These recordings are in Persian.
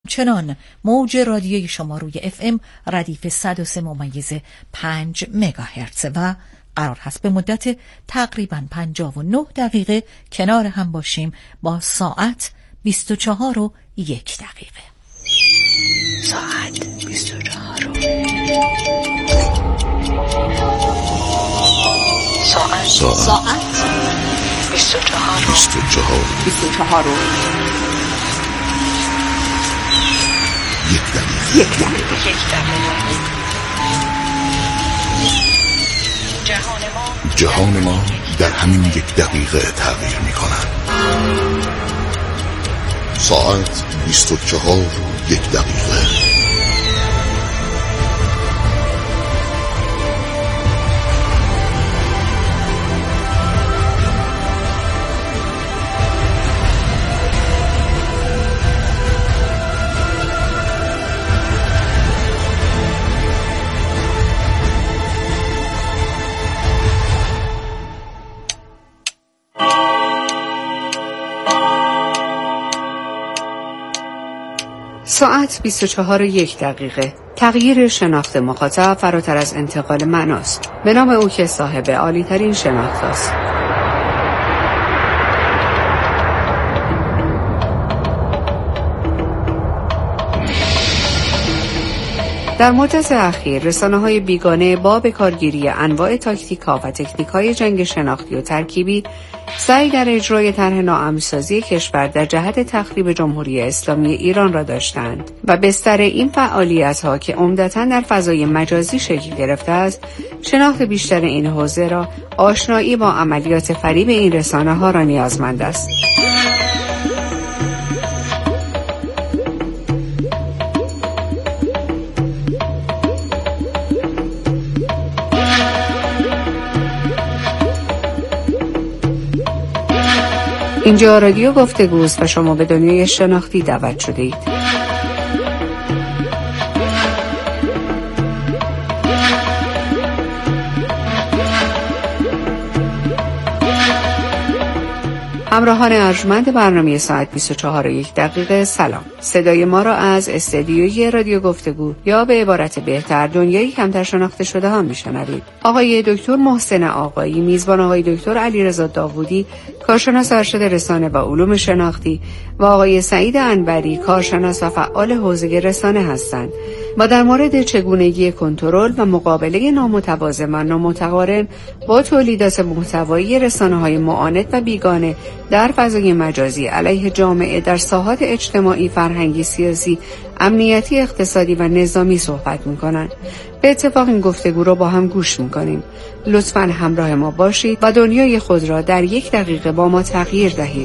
همچنان موج رادیوی شما روی FM ردیف 103.5 مگاهرتز و قرار هست به مدت تقریباً 59 دقیقه کنار هم باشیم با ساعت 24 و 1 دقیقه. ساعت 24 ساعت 24 1 دقیقه. جهان ما در همین 1 دقیقه تغییر می کند. ساعت 24 و 1 دقیقه. ساعت 24 و 1 دقیقه. تغییر شناخت مخاطب فراتر از انتقال معناست. به نام او که صاحب عالی ترین شناخت است. در مدت اخیر رسانه‌های بیگانه با به کارگیری انواع تاکتیک‌ها و تکنیک‌های جنگ شناختی و ترکیبی سعی در اجرای طرح ناامن‌سازی کشور در جهت تخریب جمهوری اسلامی ایران را داشتند و بستر این فعالیت‌ها که عمدتاً در فضای مجازی شکل گرفته است، شناخت بیشتر این حوزه را آشنایی با عملیات فریب این رسانه‌ها را نیازمند است. اینجا رادیو گفتگوست و شما به دنیای شناختی دعوت شده اید. همراهان ارجمند برنامه ساعت 24 و 1 دقیقه، سلام. صدای ما را از استدیوی رادیو گفتگو یا به عبارت بهتر دنیای کمتر شناخته شده ها میشنوید. آقای دکتر محسن آقایی، میزبان آقای دکتر علیرضا داوودی، کارشناس ارشد رسانه و علوم شناختی و آقای سعید انوری، کارشناس و فعال حوزه رسانه هستند. ما در مورد چگونگی کنترل و مقابله نامتوازن و نامتقارن با تولیدات محتوایی رسانه‌های معاند و بیگانه در فضای مجازی علیه جامعه در ساحات اجتماعی، فرهنگی، سیاسی، امنیتی، اقتصادی و نظامی صحبت می‌کنند. به اتفاق این گفتگو رو با هم گوش می‌کنیم. لطفاً همراه ما باشید و دنیای خود را در 1 دقیقه با ما تغییر دهید.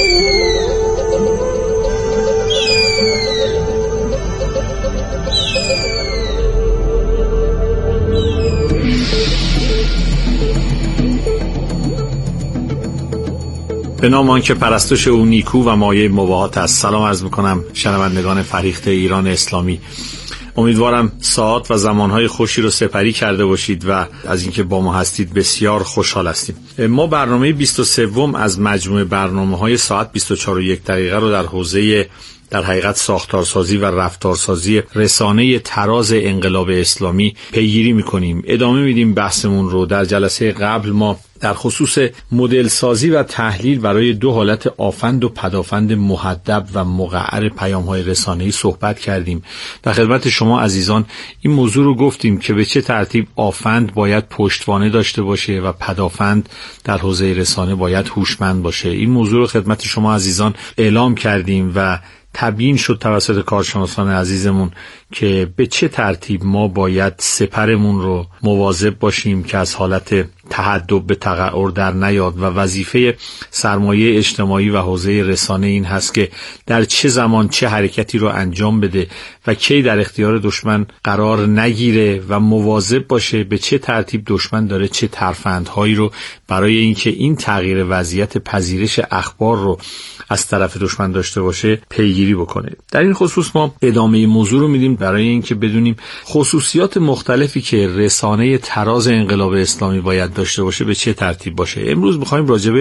به نام آنکه پرستش او نیکو و مایه مباهات است. سلام عرض میکنم شنوندگان فریخته ایران اسلامی. امیدوارم ساعات و زمانهای خوشی رو سپری کرده باشید و از اینکه با ما هستید بسیار خوشحال هستیم. ما برنامه 23 از مجموعه برنامه‌های ساعت 24 و 1 دقیقه رو در حوزه در حقیقت ساختارسازی و رفتارسازی رسانه تراز انقلاب اسلامی پیگیری می‌کنیم. ادامه میدیم بحثمون رو. در جلسه قبل ما در خصوص مدل سازی و تحلیل برای 2 حالت آفند و پدافند مهدب و مقعر پیام‌های رسانه‌ای صحبت کردیم. در خدمت شما عزیزان این موضوع رو گفتیم که به چه ترتیب آفند باید پشتوانه داشته باشه و پدافند در حوزه رسانه باید هوشمند باشه. این موضوع رو خدمت شما عزیزان اعلام کردیم و تبیین شد توسط کارشناسان عزیزمون که به چه ترتیب ما باید سپرمون رو مواظب باشیم که از حالت تهدب به تقعر در نیاد و وظیفه سرمایه اجتماعی و حوزه رسانه این هست که در چه زمان چه حرکتی رو انجام بده و کی در اختیار دشمن قرار نگیره و مواظب باشه به چه ترتیب دشمن داره چه ترفندهایی رو برای اینکه این تغییر وضعیت پذیرش اخبار رو از طرف دشمن داشته باشه پیگیری بکنه. در این خصوص ما ادامه موضوع رو میدیم برای اینکه بدونیم خصوصیات مختلفی که رسانه تراز انقلاب اسلامی باید داشته باشه به چه ترتیب باشه. امروز می‌خوایم راجع به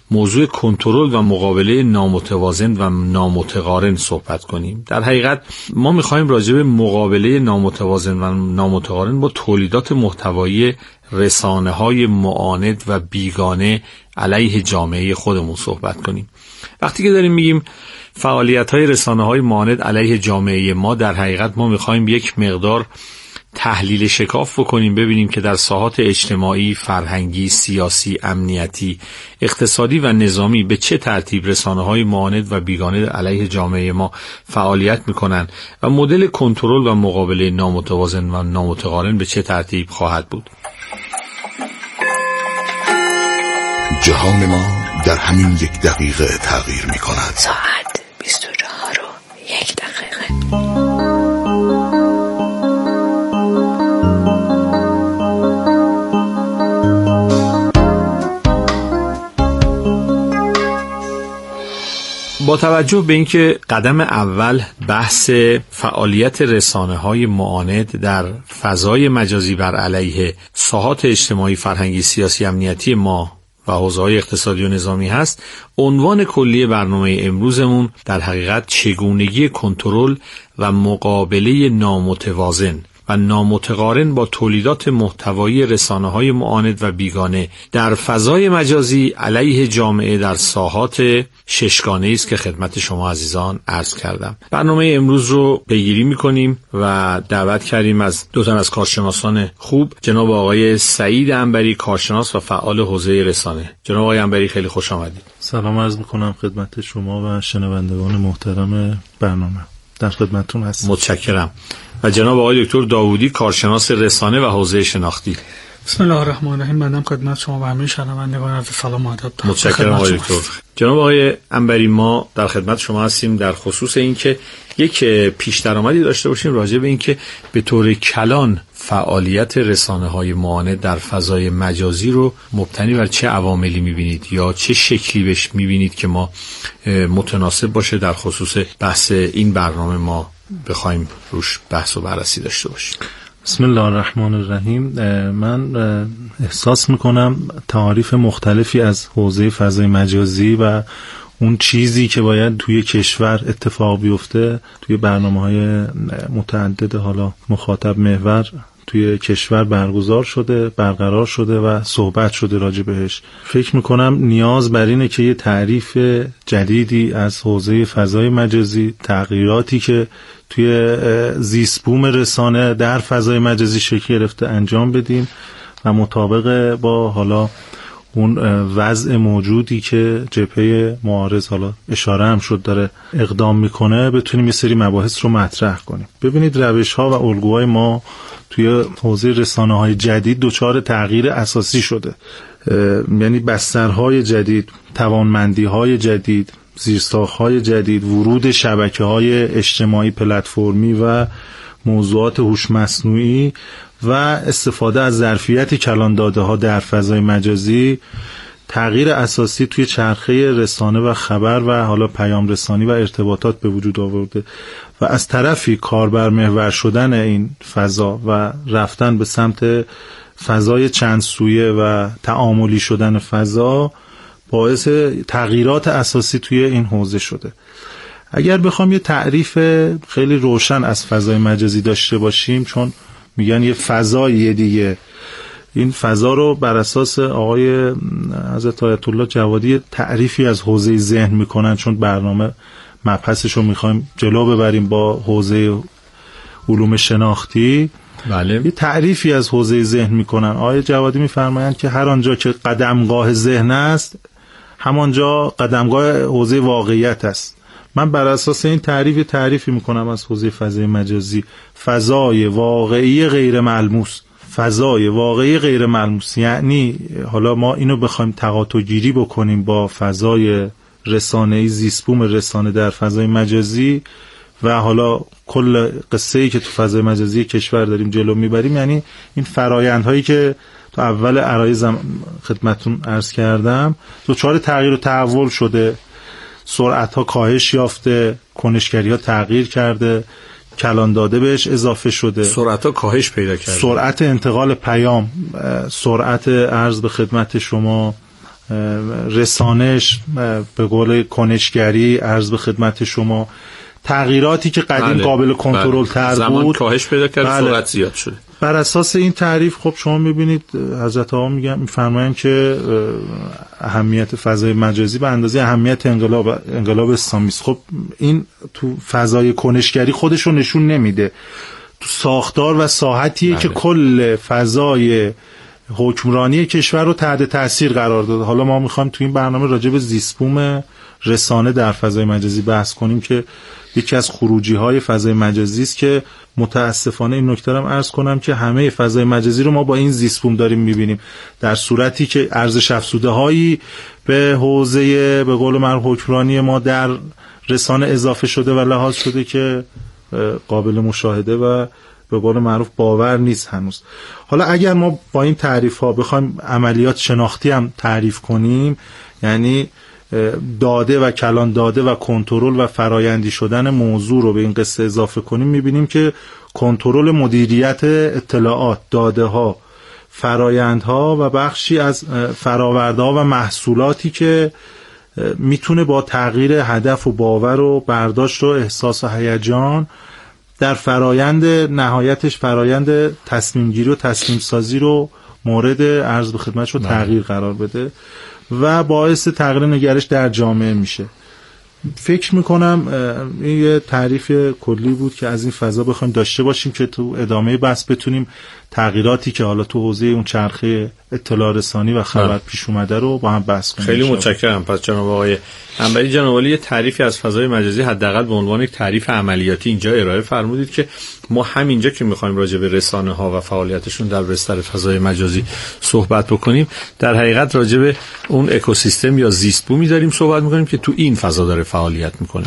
موضوع کنترل و مقابله نامتوازن و نامتقارن صحبت کنیم. در حقیقت ما می‌خوایم راجع به مقابله نامتوازن و نامتقارن با تولیدات محتوایی رسانه‌های معاند و بیگانه علیه جامعه خودمون صحبت کنیم. وقتی که داریم میگیم فعالیت‌های رسانه‌های معاند علیه جامعه ما، در حقیقت ما می‌خوایم یک مقدار تحلیل شکاف بکنیم، ببینیم که در ساحات اجتماعی، فرهنگی، سیاسی، امنیتی، اقتصادی و نظامی به چه ترتیب رسانه‌های معاند و بیگانه علیه جامعه ما فعالیت می‌کنند و مدل کنترل و مقابله نامتوازن و نامتقارن به چه ترتیب خواهد بود. جهان ما در همین 1 دقیقه تغییر می‌کند. ساعت 24:01. با توجه به اینکه قدم اول بحث فعالیت رسانه‌های معاند در فضای مجازی بر علیه ساحات اجتماعی، فرهنگی، سیاسی، امنیتی ما و حوزه‌های اقتصادی و نظامی هست، عنوان کلی برنامه امروزمون در حقیقت چگونگی کنترل و مقابله نامتوازن و نامتقارن با تولیدات محتوایی رسانه‌های معاند و بیگانه در فضای مجازی علیه جامعه در ساحات ششگانه‌ای است که خدمت شما عزیزان عرض کردم. برنامه امروز رو پیگیری می‌کنیم و دعوت کردیم از 2 تن از کارشناسان خوب، جناب آقای سعید عنبری، کارشناس و فعال حوزه رسانه. جناب آقای عنبری خیلی خوش آمدید. سلام عرض می‌کنم خدمت شما و شنوندگان محترم برنامه. در خدمتتون هستم. متشکرم. و جناب آقای دکتر داوودی، کارشناس رسانه و حوزه شناختی. بسم الله الرحمن الرحیم. بنده خدمت شما و همه شنوندگان عرض سلام و ادب دارم. متشکرم آقای دکتر. جناب آقای عنبری، ما در خدمت شما هستیم در خصوص اینکه یک پیش درآمدی داشته باشیم راجع به اینکه به طور کلان فعالیت رسانه‌های معاند در فضای مجازی رو مبتنی بر چه عواملی می‌بینید یا چه شکلی بهش می‌بینید که ما متناسب باشه در خصوص بحث این برنامه ما بخوایم روش بحث و بررسی داشته باشیم. بسم الله الرحمن الرحیم. من احساس میکنم تعاریف مختلفی از حوزه فضای مجازی و اون چیزی که باید توی کشور اتفاق بیفته توی برنامه‌های متعدد حالا مخاطب محور توی کشور برقرار شده و صحبت شده راجع بهش. فکر میکنم نیاز بر اینه که یه تعریف جدیدی از حوزه فضای مجازی، تغییراتی که توی زیست بوم رسانه در فضای مجازی شکل گرفته انجام بدیم و مطابق با حالا اون وضع موجودی که جبهه معارض حالا اشاره هم شد داره اقدام میکنه بتونیم یه سری مباحث رو مطرح کنیم. ببینید روش‌ها و الگوهای ما توی حوزه رسانه‌های جدید دچار تغییر اساسی شده. یعنی بسترهای جدید، توانمندی‌های جدید، زیرساخت‌های جدید، ورود شبکه‌های اجتماعی، پلتفرمی و موضوعات هوش مصنوعی و استفاده از ظرفیت کلان داده‌ها در فضای مجازی تغییر اساسی توی چرخه رسانه و خبر و حالا پیام رسانی و ارتباطات به وجود آورده و از طرفی کاربر محور شدن این فضا و رفتن به سمت فضای چند سویه و تعاملی شدن فضا باعث تغییرات اساسی توی این حوزه شده. اگر بخوام یه تعریف خیلی روشن از فضای مجازی داشته باشیم، چون میگن یه فضای دیگه، این فضا رو بر اساس آقای حضرت آیت الله جوادی تعریفی از حوزه ذهن میکنن، چون برنامه مبحثش رو میخوایم جلو ببریم با حوزه علوم شناختی. بله. یه تعریفی از حوزه ذهن میکنن. آقای جوادی میفرمایند که هر آنجا که قدمگاه ذهن است همانجا قدمگاه حوزه واقعیت است. من بر اساس این تعریفی میکنم از حوزه فضای مجازی: فضای واقعی غیر ملموس. فضای واقعی غیر ملموس یعنی حالا ما اینو بخوایم تقاطع گیری بکنیم با فضای رسانه‌ای، زیست‌بوم رسانه در فضای مجازی و حالا کل قصه‌ای که تو فضای مجازی کشور داریم جلو میبریم، یعنی این فرایندهایی که تو اول عرایزم خدمتتون عرض کردم دچار تغییر و تحول شده، سرعت‌ها کاهش یافته، کنشگری‌ها تغییر کرده، کلان داده بهش اضافه شده، سرعت‌ها کاهش پیدا کرده، سرعت انتقال پیام، سرعت عرض به خدمت شما رسانش، به قول کنشگری، عرض به خدمت شما، تغییراتی که قدیم قابل کنترل تر بود، زمان کاهش پیدا کرد، سرعت زیاد شده. بر اساس این تعریف خب شما میبینید حضرت آقا میفرمایند که اهمیت فضای مجازی به اندازه اهمیت انقلاب اسلامی است. خب این تو فضای کنشگری خودش رو نشون نمیده، تو ساختار و ساحتیه که کل فضای حکمرانی کشور رو تحت تاثیر قرار داده. حالا ما میخوایم تو این برنامه راجع به زیستبوم رسانه در فضای مجازی بحث کنیم که یکی از خروجی های فضای مجازی است که متاسفانه این نکته رو عرض کنم که همه فضای مجازی رو ما با این زیستبوم داریم میبینیم، در صورتی که ارزش افزوده هایی به حوزه به قول معروف حکمرانی ما در رسانه اضافه شده و لحاظ شده که قابل مشاهده و به قول معروف باور نیست هنوز. حالا اگر ما با این تعریف ها بخوایم عملیات شناختی هم تعریف کنیم، یعنی داده و کلان داده و کنترل و فرایندی شدن موضوع رو به این قصه اضافه کنیم، میبینیم که کنترل مدیریت اطلاعات، داده ها، فرایندها و بخشی از فرآورده‌ها و محصولاتی که میتونه با تغییر هدف و باور و برداشت و احساس و هیجان در فرایند نهایتش فرایند تصمیم گیری و تصمیم سازی رو مورد عرض به خدمتش رو تغییر قرار بده و باعث تغییر نگرش در جامعه میشه. فکر میکنم این یه تعریف کلی بود که از این فضا بخوایم داشته باشیم که تو ادامه بحث بتونیم تغییراتی که حالا تو حوزه اون چرخه اطلاع رسانی و خبر پیش اومده رو با هم بحث کنیم. خیلی متشکرم. پس جناب آقای انبری، جناب عالی، یه تعریفی از فضای مجازی حداقل به عنوان یک تعریف عملیاتی اینجا ارائه فرمودید که ما همینجا که میخوایم راجع به رسانه ها و فعالیتشون در بستر فضای مجازی صحبت بکنیم، در حقیقت راجع به اون اکوسیستم یا زیست بومی داریم صحبت میکنیم که تو این فضا داره فعالیت میکنه.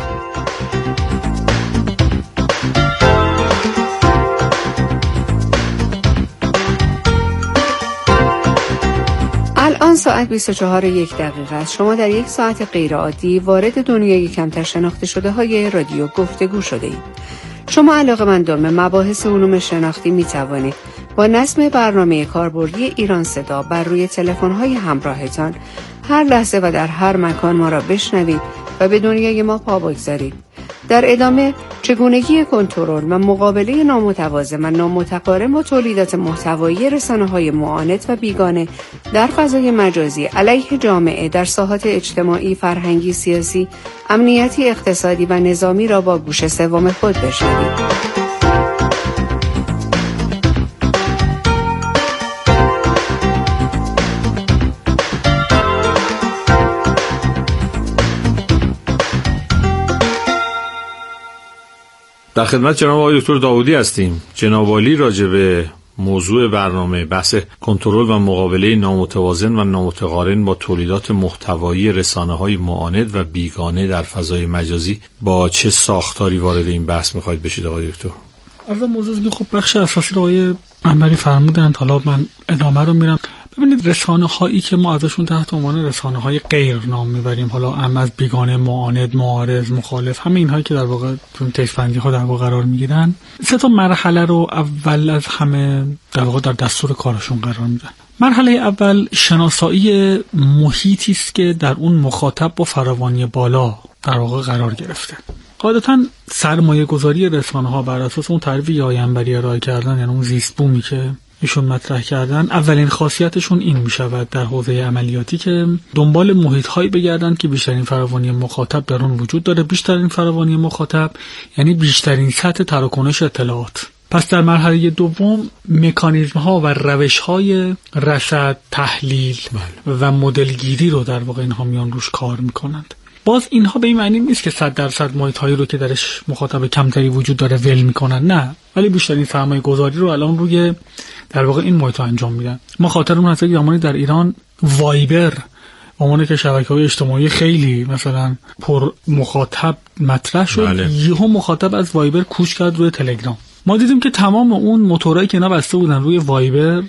الان ساعت 24:01 است. شما در یک ساعت غیرعادی وارد دنیای کمتر شناخته شده های رادیو گفتگو شده اید. شما علاقه‌مندان به مباحث علوم شناختی می توانید با نظم برنامه کاربردی ایران صدا بر روی تلفن‌های همراهتان هر لحظه و در هر مکان ما را بشنوید و به دنیای ما پا بگذارید. در ادامه چگونگی کنترل و مقابله نامتوازن و نامتقارن با تولیدات محتوایی رسانه‌های معاند و بیگانه در فضای مجازی علیه جامعه در ساحات اجتماعی، فرهنگی، سیاسی، امنیتی، اقتصادی و نظامی را با گوش سوم خود بشنوید. در خدمت جناب آقای دکتر داودی هستیم. جناب عالی راجع به موضوع برنامه بحث کنترل و مقابله نامتوازن و نامتقارن با تولیدات محتوایی رسانه‌های معاند و بیگانه در فضای مجازی با چه ساختاری وارد این بحث می‌خواید بشید آقای دکتر؟ از موضوعی که خب بخش اساسی رو آقای انبری فرمودند، حالا من ادامه رو میرم. ببینید رسانه‌هایی که ما ازشون تحت عنوان رسانه‌های غیر نام میبریم، حالا هم از بیگانه، معاند، معارض، مخالف، همه اینهایی که در واقع تو تکس‌بندی ها در واقع قرار میگیرن، سه تا مرحله رو اول از همه در واقع در دستور کارشون قرار میدن. مرحله اول شناسایی محیطی است که در اون مخاطب با فراوانی بالا در واقع قرار گرفته. قاعدتاً سرمایه گذاری رسانه‌ها بر اساس اون تعریفی که آقای انبری ارائه کردن، یعنی اون زیست بومی که ایشون مطرح کردن، اولین خاصیتشون این می شود در حوزه عملیاتی که دنبال محیط‌هایی بگردن که بیشترین فراوانی مخاطب در اون وجود داره. بیشترین فراوانی مخاطب یعنی بیشترین سطح تراکنش اطلاعات. پس در مرحله دوم مکانیزم‌ها و روش‌های رصد، تحلیل و مدل‌گیری رو در واقع اینها میان روش کار می‌کنند. باز اینها به این معنی نیست که 100% محیط‌هایی رو که درش مخاطب کمتری وجود داره ول می‌کنن، نه، ولی بیشترین سرمایه گذاری رو الان روی در واقع این محیط‌ها انجام میدن. ما خاطرمون هست که زمانی در ایران وایبر عنوان که شبکه‌های اجتماعی خیلی مثلا پر مخاطب مطرح شد، یهو مخاطب از وایبر کوچ کرد روی تلگرام. ما دیدیم که تمام اون موتورایی که اینا بسته بودن روی وایبر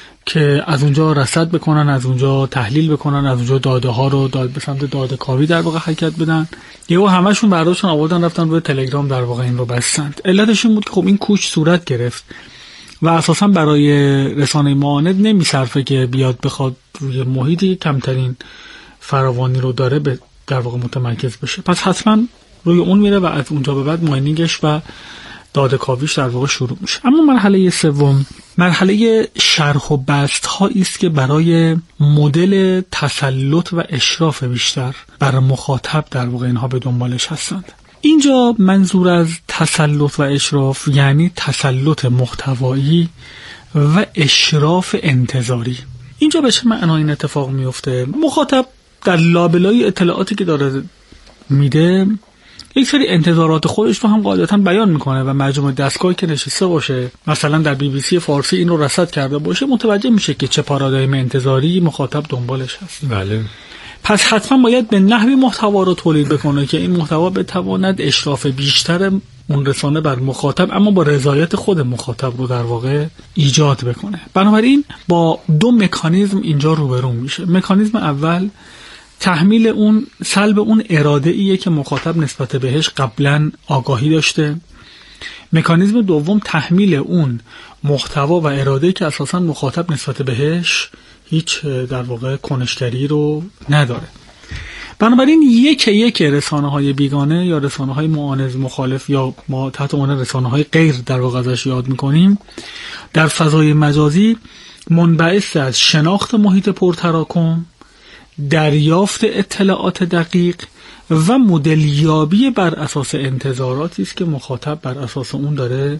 که از اونجا رصد بکنن، از اونجا تحلیل بکنن، از اونجا داده ها رو به سمت داده کاوی در واقع حرکت بدن، یهو همشون برداشتن آوردن رفتن روی تلگرام در واقع این رو بستند. علتش این بود که خب این کوچ صورت گرفت و اساسا برای رسانه معاند نمیصرفه که بیاد بخواد روی محیطی کمترین فراوانی رو داره در واقع متمرکز بشه. پس حتما روی اون میره و از اونجا به بعد ماینینگش و داده کاویش در واقع شروع میشه. اما مرحله سوم مرحله شرح و بسط هایی است که برای مدل تسلط و اشراف بیشتر بر مخاطب در واقع اینها به دنبالش هستند. اینجا منظور از تسلط و اشراف یعنی تسلط محتوایی و اشراف انتظاری. اینجا به چه معنا این اتفاق میفته؟ مخاطب در لابلای اطلاعاتی که داره میده یک سری انتظارات خودش رو هم قاعدتا بیان میکنه و مجموعه دستگاهی که نشسته باشه، مثلا در BBC فارسی این رو رصد کرده باشه، متوجه میشه که چه پارادایم انتظاری مخاطب دنبالش هست. بله. پس حتما باید به نحوی محتوا رو تولید بکنه که این محتوا بتواند اشراف بیشتر اون رسانه بر مخاطب اما با رضایت خود مخاطب رو در واقع ایجاد بکنه. بنابراین با دو مکانیزم اینجا روبرو میشه. مکانیزم اول تحمیل اون سلب اون اراده ایه که مخاطب نسبت بهش قبلا آگاهی داشته. مکانیزم دوم تحمیل اون محتوا و اراده که اساسا مخاطب نسبت بهش هیچ در واقع کنشگری رو نداره. بنابراین یک رسانه‌های بیگانه یا رسانه‌های معاند مخالف یا ما تحت عنوان رسانه‌های غیر در واقع ازش یاد می‌کنیم در فضای مجازی منبعث از شناخت محیط پرتراکم، دریافت اطلاعات دقیق و مدلیابی بر اساس انتظاراتی است که مخاطب بر اساس اون داره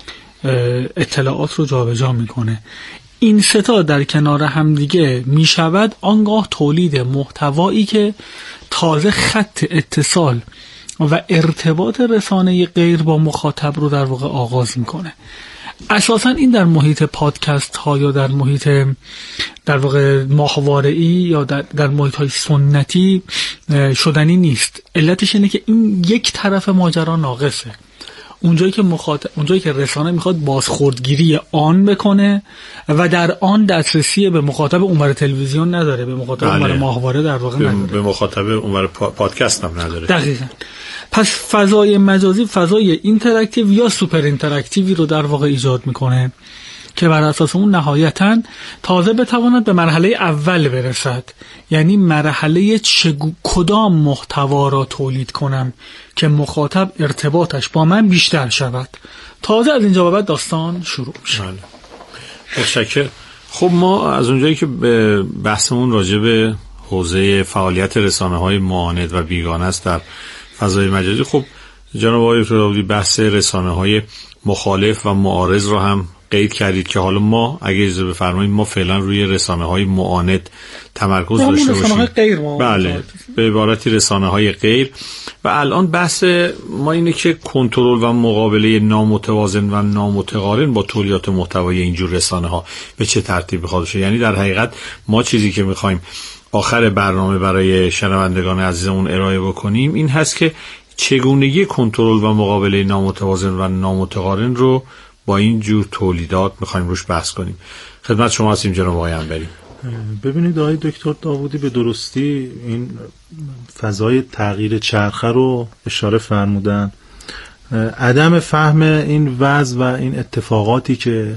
اطلاعات رو جابجا میکنه. این سه تا در کنار هم دیگه میشود آنگاه تولید محتوایی که تازه خط اتصال و ارتباط رسانه غیر با مخاطب رو در واقع آغاز میکنه. اساسا این در محیط پادکست ها یا در محیط در واقع ماهواره‌ای یا در محیط های سنتی شدنی نیست. علتش اینه که این یک طرف ماجرا ناقصه. اونجایی که رسانه میخواد بازخوردگیری آن بکنه و در آن دسترسی به مخاطب اونور تلویزیون نداره، به مخاطب اونور ماهواره در واقع نداره، به مخاطب اونور پادکست هم نداره. دقیقاً. پس فضای مجازی فضای اینتراکتیو یا سوپر اینتراکتیوی رو در واقع ایجاد میکنه که بر اساس اون نهایتاً تازه بتواند به مرحله اول برسد، یعنی مرحله کدام محتوا را تولید کنم که مخاطب ارتباطش با من بیشتر شود. تازه از اینجا به بعد داستان شروع میشه. متشکرم. خب ما از اونجایی که بحثمون راجع به حوزه فعالیت رسانه‌های معاند و بیگانه است در فضای مجازی، خب جناب آقای داوودی بحث رسانه‌های مخالف و معارض رو هم قید کردید که حالا ما اگه اجازه بفرمایید ما فعلا روی رسانه‌های معاند تمرکز داشته باشیم. بله، به عبارتی رسانه‌های غیر. و الان بحث ما اینه که کنترل و مقابله نامتوازن و نامتقارن با تولیدات محتوای اینجور رسانه‌ها به چه ترتیبی خواهد شد. یعنی در حقیقت ما چیزی که می‌خوایم آخر برنامه برای شنوندگان عزیزمون ارائه بکنیم این هست که چگونگی کنترل و مقابله نامتوازن و نامتقارن رو با این جور تولیدات میخوایم روش بحث کنیم. خدمت شما هستیم جناب آقای انبری. ببینید آقای دکتر داوودی به درستی این فضای تغییر چرخه رو اشاره فرمودن. عدم فهم این وضع و این اتفاقاتی که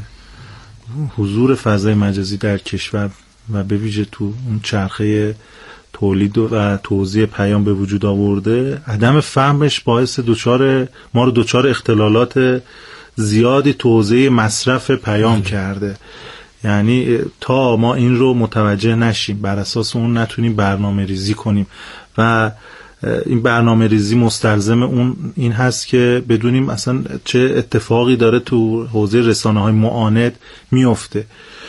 حضور فضای مجازی در کشور و به ویژه تو اون چرخه تولید و توزیع پیام به وجود آورده، عدم فهمش باعث ما رو دچار اختلالات زیادی توزیع مصرف پیام کرده. یعنی تا ما این رو متوجه نشیم، بر اساس اون نتونیم برنامه ریزی کنیم و این برنامه ریزی مستلزم این هست که بدونیم اصلا چه اتفاقی داره تو حوزه رسانه‌های معاند میفته.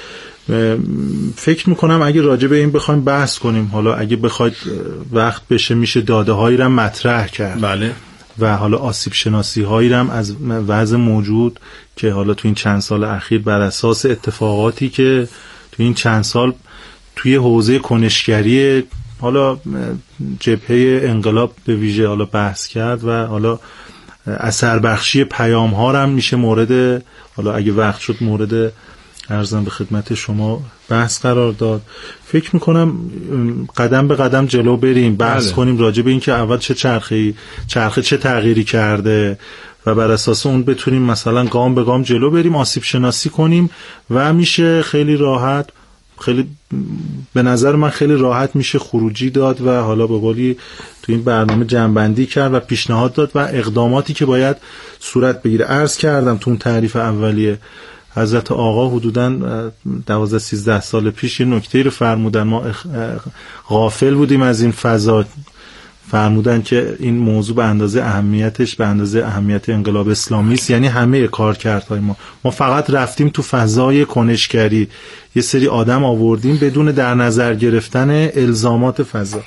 فکر میکنم اگه راجع به این بخوایم بحث کنیم، حالا اگه بخواید وقت بشه میشه داده هایی رو مطرح کرد. بله. و حالا آسیب شناسی هایی رو از وضع موجود که حالا تو این چند سال اخیر بر اساس اتفاقاتی که تو این چند سال توی حوزه کنشگری حالا جبهه انقلاب به ویژه حالا بحث کرد و حالا اثر بخشی پیام ها رو هم میشه مورد، حالا اگه وقت شد مورد عرضم به خدمت شما بحث قرار داد. فکر میکنم قدم به قدم جلو بریم، بحث کنیم راجع به این که اول چه چرخه چه تغییری کرده و بر اساس اون بتونیم مثلا گام به گام جلو بریم، آسیب شناسی کنیم و میشه خیلی راحت، خیلی به نظر من خیلی راحت میشه خروجی داد و حالا به قولی تو این برنامه جمع‌بندی کرد و پیشنهاد داد و اقداماتی که باید صورت بگیره. عرض کردم تو اون تعریف اولیه حضرت آقا حدوداً 12-13 سال پیش یه نکته رو فرمودن، ما غافل بودیم از این فضا. فرمودن که این موضوع به اندازه اهمیتش به اندازه اهمیت انقلاب اسلامی است، یعنی همه کارکردهای ما فقط رفتیم تو فضای کنشگری، یه سری آدم آوردیم بدون در نظر گرفتن الزامات فضا.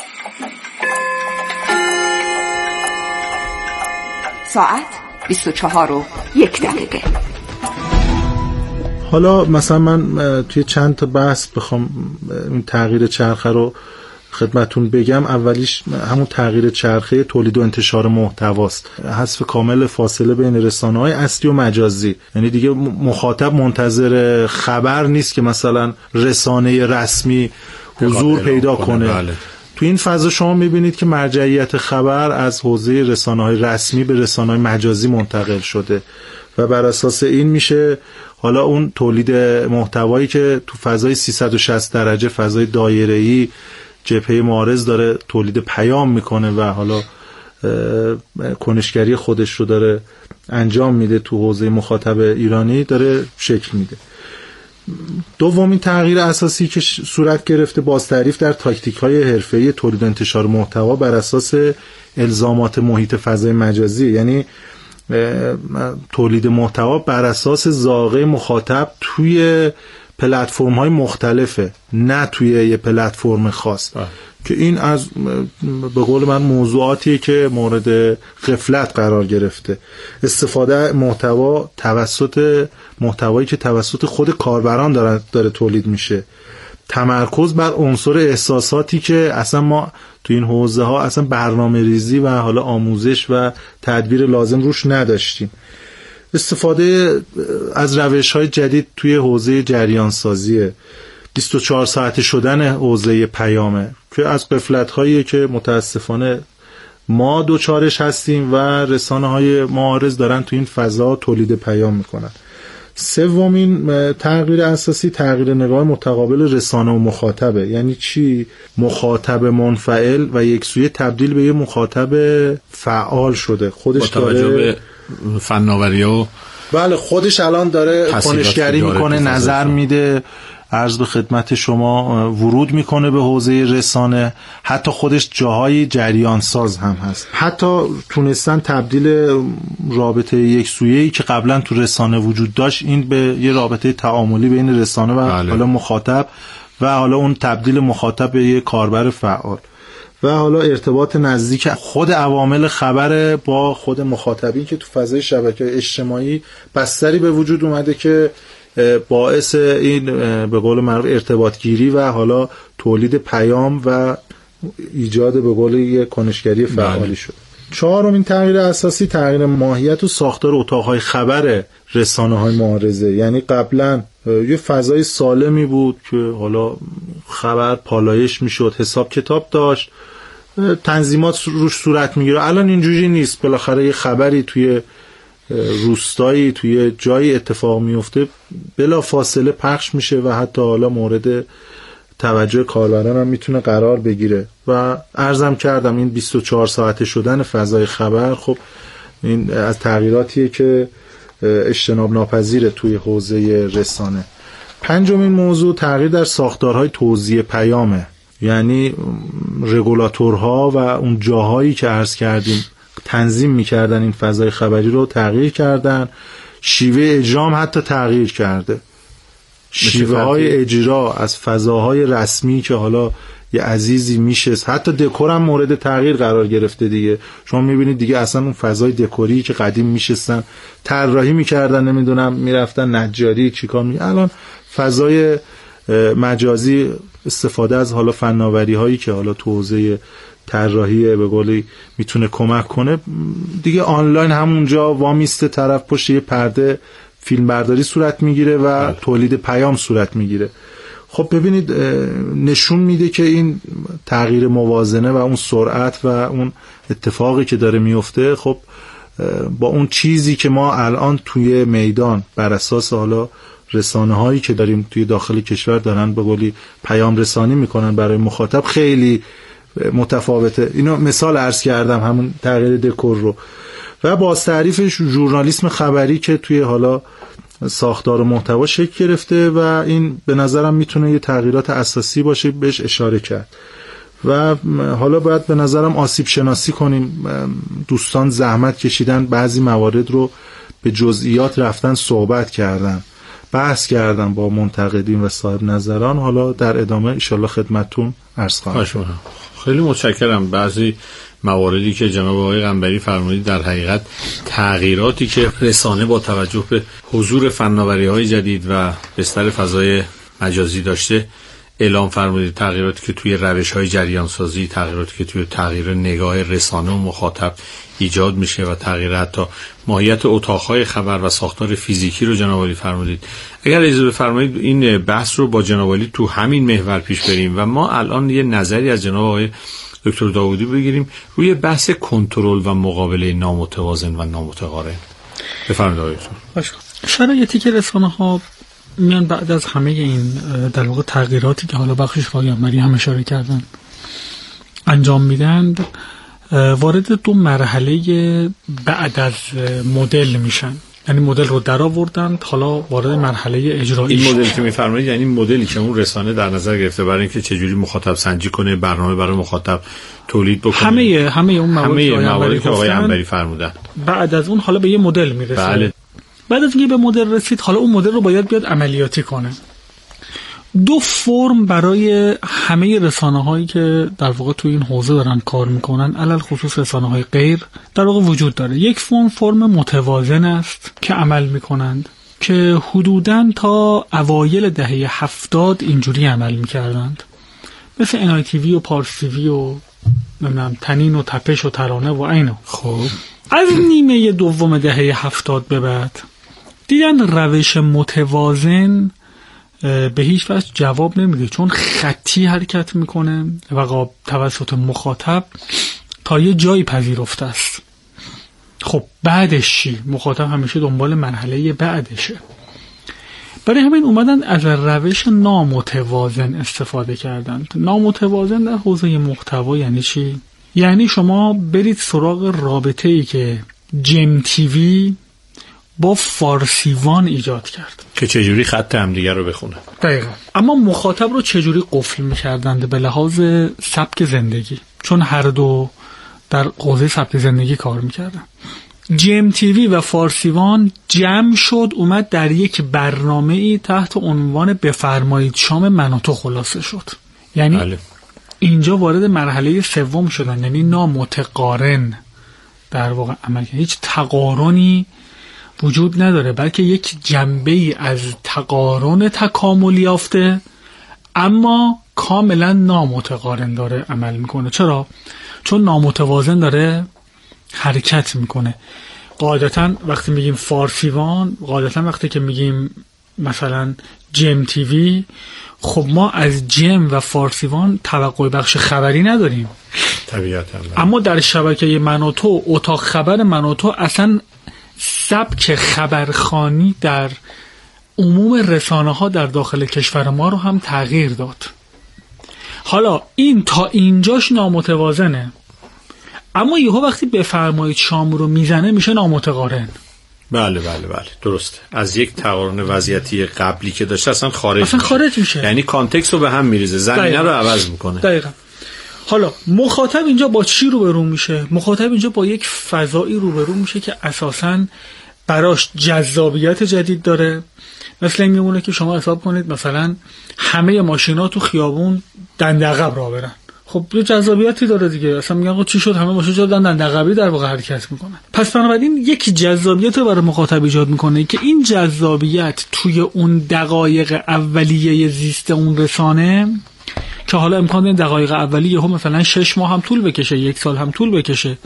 ساعت 24:01. حالا مثلا من توی چند تا بحث بخوام این تغییر چرخه رو خدمتون بگم. اولیش همون تغییر چرخه تولید و انتشار محتواست، حذف کامل فاصله بین رسانه‌های اصلی و مجازی. یعنی دیگه مخاطب منتظر خبر نیست که مثلا رسانه رسمی حضور پیدا کنه. بله. تو این فضا شما میبینید که مرجعیت خبر از حوزه رسانه‌های رسمی به رسانه‌های مجازی منتقل شده و بر اساس این میشه حالا اون تولید محتوایی که تو فضای 360 درجه، فضای دایره‌ای، جبهه معارض داره تولید پیام میکنه و حالا کنشگری خودش رو داره انجام میده تو حوزه مخاطب ایرانی داره شکل میده. دومین تغییر اساسی که صورت گرفته بازتعریف در تاکتیک‌های حرفه‌ای تولید و انتشار محتوا بر اساس الزامات محیط فضای مجازی، یعنی تولید محتوا بر اساس ذائقه مخاطب توی پلتفرم‌های مختلفه، نه توی یه پلتفرم خاص که این از به قول من موضوعاتیه که مورد غفلت قرار گرفته. استفاده محتوا محتوایی که توسط خود کاربران داره تولید میشه، تمرکز بر عنصر احساساتی که اصلا ما تو این حوزه ها اصلا برنامه ریزی و حالا آموزش و تدبیر لازم روش نداشتیم. استفاده از روش‌های جدید توی حوزه جریان سازیه، 24 ساعته شدن حوزه پیامه که از غفلت‌هایی که متاسفانه ما دوچارش هستیم و رسانه‌های معارض دارن تو این فضا تولید پیام میکنن. سومین تغییر اساسی تغییر نگاه متقابل رسانه و مخاطبه. یعنی چی؟ مخاطب منفعل و یکسویه تبدیل به یه مخاطب فعال شده. خودش داره فناوری و بله خودش الان داره کنشگری میکنه، نظر میده، عرض به خدمت شما ورود میکنه به حوزه رسانه، حتی خودش جاهای جریان ساز هم هست. حتی تونستن تبدیل رابطه یک سویه‌ای که قبلا تو رسانه وجود داشت این به یه رابطه تعاملی بین رسانه و حالا مخاطب و حالا اون تبدیل مخاطب به یه کاربر فعال و حالا ارتباط نزدیک خود عوامل خبر با خود مخاطبین که تو فضای شبکه اجتماعی بستری به وجود اومده که باعث این به قول معروف ارتباط گیری و حالا تولید پیام و ایجاد به قول یک کنشگری فعالی شد. چهارمین تغییر اساسی تغییر ماهیت و ساختار اتاق‌های خبر رسانه‌های معارضه. یعنی قبلا یه فضای سالمی بود که حالا خبر پالایش میشد، حساب کتاب داشت، تنظیمات روش صورت میگیره. الان اینجوری نیست. بالاخره یه خبری توی روستایی توی جایی اتفاق میفته بلا فاصله پخش میشه و حتی حالا مورد توجه کاربران هم میتونه قرار بگیره و عرضم کردم این 24 ساعته شدن فضای خبر خب این از تغییراتیه که اجتناب ناپذیره توی حوزه رسانه. پنجمین موضوع تغییر در ساختارهای توزیع پیامه. یعنی رگولاتورها و اون جاهایی که عرض کردیم تنظیم میکردن این فضای خبری رو تغییر کردن، شیوه اجرام حتی تغییر کرده. شیوه های اجرا از فضاهای رسمی که حالا یه عزیزی میشه، حتی دکور هم مورد تغییر قرار گرفته دیگه. شما میبینید دیگه اصلا اون فضای دکوری که قدیم میشستن طراحی میکردن، نمیدونم میرفتن نجاری چیکار الان فضای مجازی استفاده از حالا فناوری هایی که حالا تو حوزه طراحی به قولی میتونه کمک کنه دیگه. آنلاین همونجا وامیسته طرف پشت یه پرده فیلمبرداری صورت میگیره و تولید پیام صورت میگیره. خب ببینید نشون میده که این تغییر موازنه و اون سرعت و اون اتفاقی که داره میفته خب با اون چیزی که ما الان توی میدان بر اساس حالا رسانه هایی که داریم توی داخل کشور دارن به قولی پیام رسانی میکنن برای مخاطب خیلی متفاوته. اینو مثال عرض کردم، همون تغییر دکور رو، و باز تعریف ژورنالیسم خبری که توی حالا ساختار و محتوا شکل گرفته و این به نظرم میتونه یه تغییرات اساسی باشه، بهش اشاره کرد. و حالا باید به نظرم آسیب شناسی کنیم. دوستان زحمت کشیدن، بعضی موارد رو به جزئیات رفتن صحبت کردن، بحث کردن با منتقدین و صاحب نظران. حالا در ادامه انشالله خدمتتون عرض خواهم کرد. خیلی متشکرم. بعضی مواردی که جناب آقای قنبری فرمودید در حقیقت تغییراتی که رسانه با توجه به حضور فناوری‌های جدید و بستر فضای مجازی داشته اعلام فرمودید، تغییراتی که توی روش‌های جریان‌سازی، تغییراتی که توی تغییر نگاه رسانه و مخاطب ایجاد میشه و تغییر حتی ماهیت اتاق‌های خبر و ساختار فیزیکی رو جناب عالی فرمودید. اگر اجازه بفرمایید این بحث رو با جناب عالی تو همین محور پیش بریم و ما الان یه نظری از جناب آقای دکتر داوودی بگیریم روی بحث کنترل و مقابله نامتوازن و نامتقارن. بفرمایید آقای دکتر. شرایطی که رسانه‌ها میان بعد از همه این در واقع تغییراتی که حالا بخشش پایامبری هم اشاره کردن انجام میدند، وارد دو مرحله بعد از مدل میشن. یعنی مدل رو در آوردن، حالا وارد مرحله اجرایی. این مدلی که میفرمایید یعنی مدلی که اون رسانه در نظر گرفته برای اینکه چجوری مخاطب سنجی کنه، برنامه برای مخاطب تولید بکنه، همه اون مواردی که آقای قنبری فرمودن. بعد از اون حالا به یه مدل میرسه. بله. بعد از اینکه به مدل رسید، حالا اون مدل رو باید بیاد عملیاتی کنه. دو فرم برای همه رسانه‌هایی که در واقع تو این حوزه دارن کار میکنن، علل خصوص رسانه‌های غیر، در واقع وجود داره. یک فرم متوازن است که عمل میکنند که حدوداً تا اوایل دهه 70 اینجوری عمل میکردند، مثل NITV و پارس تیوی و نمیدونم تنین و تپش و ترانه و اینا. خب از نیمه دوم دهه 70 به بعد دیدن روش متوازن به هیچ وجه جواب نمیده، چون خطی حرکت میکنه و توسط مخاطب تا یه جایی پذیرفته است. خب بعدش چی؟ مخاطب همیشه دنبال مرحله بعدشه. برای همین اومدن از روش نامتوازن استفاده کردند. نامتوازن در حوزه محتوا یعنی چی؟ یعنی شما برید سراغ رابطه‌ای که جیم تیوی با فارسیوان ایجاد کرد که چجوری خط همدیگر رو بخونه. دقیقا. اما مخاطب رو چجوری قفل می‌کردند؟ به لحاظ سبک زندگی، چون هر دو در حوزه سبک زندگی کار می‌کردن. جیم تیوی و فارسیوان جمع شد، اومد در یک برنامه‌ای تحت عنوان بفرمایید شام من و تو خلاصه شد. یعنی بله. اینجا وارد مرحله سوم شدن، یعنی نامتقارن در واقع عمل. هیچ تقارنی وجود نداره، بلکه یک جنبه‌ای از تقارن تکامل یافته اما کاملا نامتقارن داره عمل میکنه. چرا؟ چون نامتوازن داره حرکت میکنه. قاعدتا وقتی میگیم فارسیوان، قاعدتا وقتی که میگیم مثلا جیم تیوی، خب ما از جیم و فارسیوان توقع بخش خبری نداریم طبیعتا. اما در شبکه من و تو، اتاق خبر من و تو، اصلا سبک خبرخوانی در عموم رسانه ها در داخل کشور ما رو هم تغییر داد. حالا این تا اینجاش نامتوازنه، اما یهو وقتی بفرمایید شام رو میزنه میشه نامتقارن. بله درسته. از یک تقارن وضعیتی قبلی که داشته اصلا خارج میشه. یعنی کانتکست رو به هم میریزه، زمینه رو عوض میکنه. دقیقاً. حالا مخاطب اینجا با چی روبرو میشه؟ مخاطب اینجا با یک فضایی روبرو میشه که اساساً براش جذابیت جدید داره. مثلا این میمونه که شما حساب کنید مثلا همه ماشینا تو خیابون دنده عقب راه برن، خب یه جذابیتی داره دیگه. اصلا میگن چی شد همه ماشین شدن دنده عقبی در واقع حرکت میکنن. پس بنابراین یک جذابیت رو برای مخاطب ایجاد میکنه که این جذابیت توی اون دقایق اولیه زیست اون رسانه، که حالا امکان داره دقایق اولیه هم مثلا 6 ماه هم طول بکشه، 1 سال هم طول بکشه،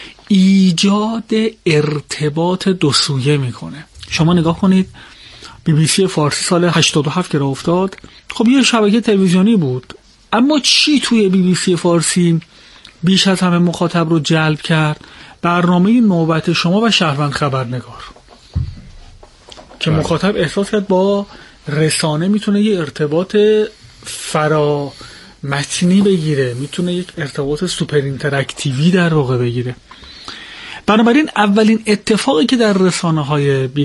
ایجاد ارتباط دو سویه میکنه. شما نگاه کنید BBC فارسی سال 87 که راه افتاد، خب یه شبکه تلویزیونی بود، اما چی توی BBC فارسی بیش از همه مخاطب رو جلب کرد؟ برنامه نوبت شما و شهروند خبرنگار که مخاطب احساس کرد با رسانه میتونه یه ارتباط فرا متنی بگیره، میتونه یک ارتباط سوپر اینتراکتیوی در واقع بگیره. بنابراین اولین اتفاقی که در رسانه‌های